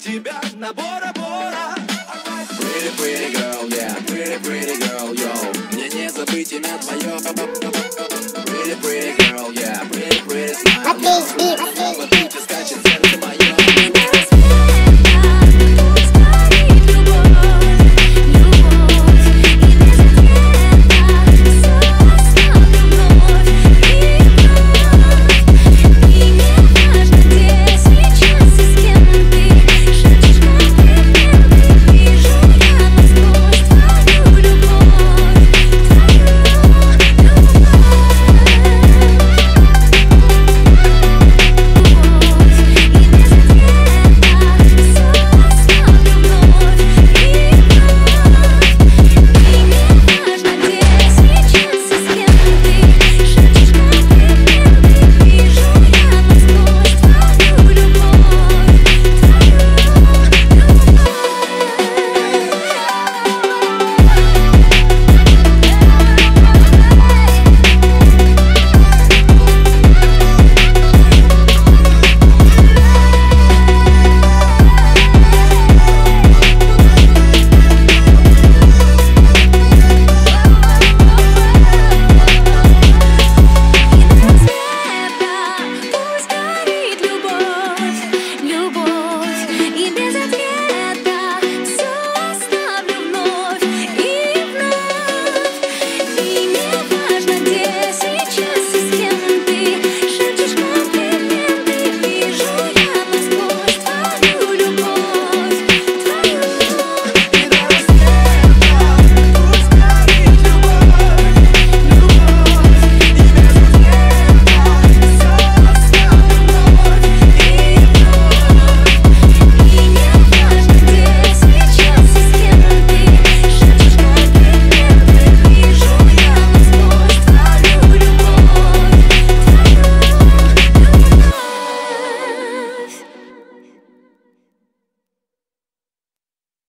тебя на Бора-Бора. Pretty, pretty girl, yeah, pretty, pretty girl, yo. Мне не забыть имя твое. Pretty, pretty girl, yeah, pretty, pretty smile, yo.